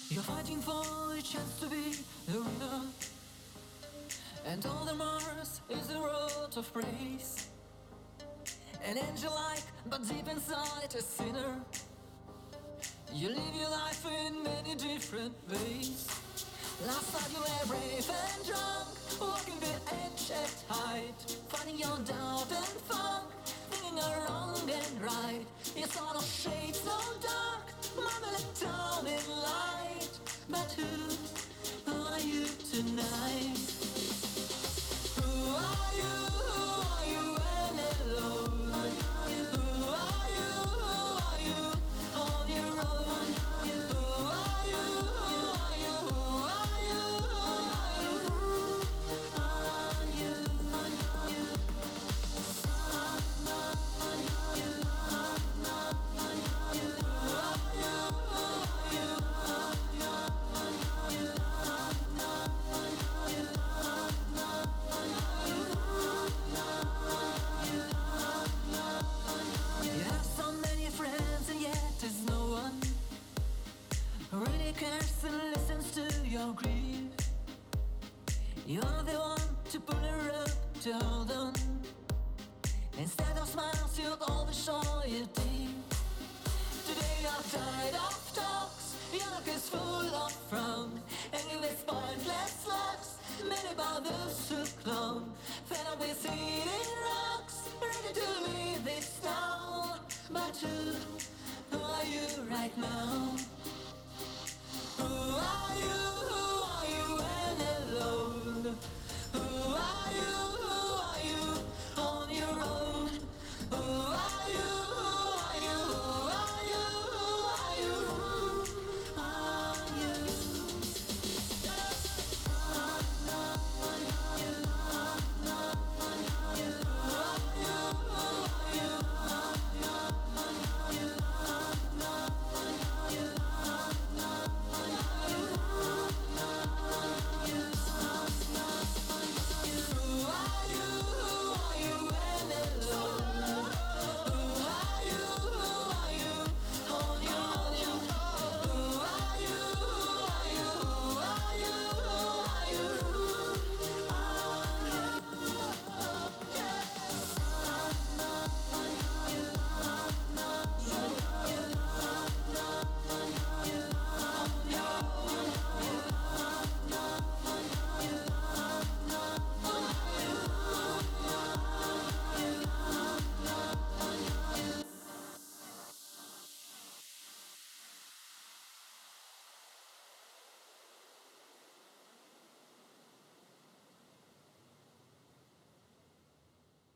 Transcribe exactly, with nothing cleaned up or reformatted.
You're fighting for a chance to be the winner, and all the Mars is a road of praise. An angel like, but deep inside a sinner. You live your life in many different ways. Last night you were brave and drunk, walking the edge at height, finding your doubt and funk, thinking are wrong and right. You saw no shades, no dark, marmalade down in light. But who, who are you tonight? Who are you? Who are you when alone? Who are you? Who are you on your own? Who are you? Who are you? Who are you? Who are you? Are you? You have so many friends and yet there's no one who really cares and listens to your grief. You're the one to pull her up, to hold on. Instead of smiles, you always show your teeth. Today I've died of talks, your look is full of frown, and you waste pointless looks, many brothers who clone. Fed up with eating rocks, ready to leave this town. But who, who are you right now?